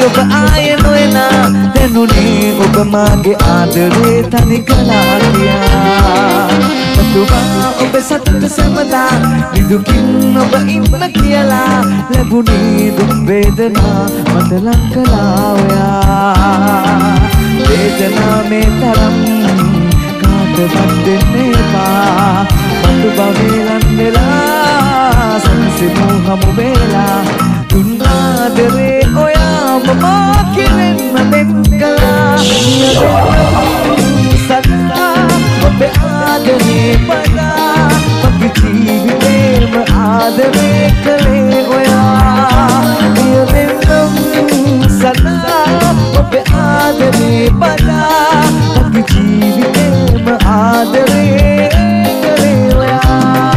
ඔබ ආයේ නොයනා දැනුනේ ඔබ මාගේ ආදරේ තනි කළා කියා ඔබවා ඔබ සතුට සැමදා විදුකින් ඔබ ඉන්න කියලා ලැබුණේ දුක් වේදනා මට ලං කළා ඔයා වේදනා මේ තරම් කාටවත් දෙන්න එපා මතු බවලන් වෙලා සංසිමු හමු වෙලා දුන් ආදරේ ඔයාම මා කෙරෙන්න දෙක් කළා සදා ඔබේ ආදරේ පදා මගේ ජීවිතේම ආදරේ කළේ ඔයා නියමෙන්නම් සදා ඔබේ ආදරේ පදා මගේ ජීවිතේම ආදරේ කළේ ඔයා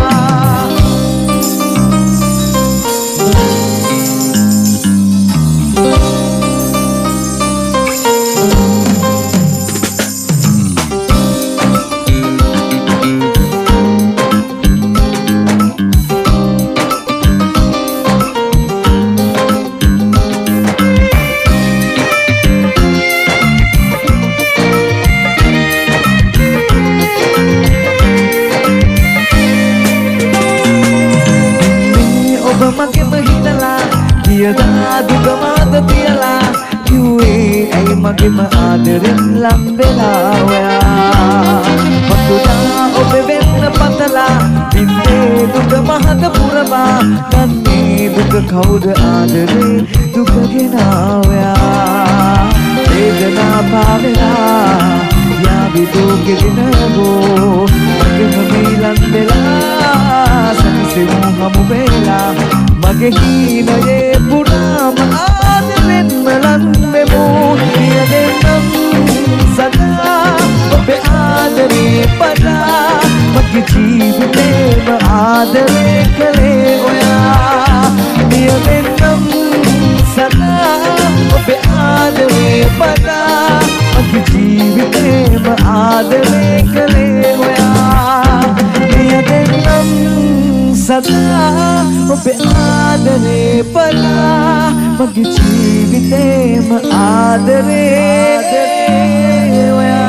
දුගමාද තියලා කිව්වේ ඇයි මගේම ආදරෙන් ලම් වෙලා ඔයා මතුදා ඔබ වෙන්න පතලා ඉන්නේ දුක මහත පුරවා ගන්නේ දුක කවුද ආදරේ දුක ගෙනා ඔයා වේදනා පාවෙලා යාවි දුක ගෙනවෝ මගේම මීලන් වෙලා සංසිමු හමු වෙලා මගේ හීනයේ පුරාම ආදරෙන්ම ලන් වෙමු නියදෙන්නම් සදා ඔබේ ආදරේ පදා මගේ ජීවිතේම ආදරේ කළේ ඔයා නියදෙන්නම් සදා ඔබේ ආදරේ පදා මගේ ජීවිතේම ආදරේ කළේ ඔයා නියදෙන්නම් සදා ඔබේ ආදරේ පලා මගේ ජීවිතේම ආදරේ ඔයා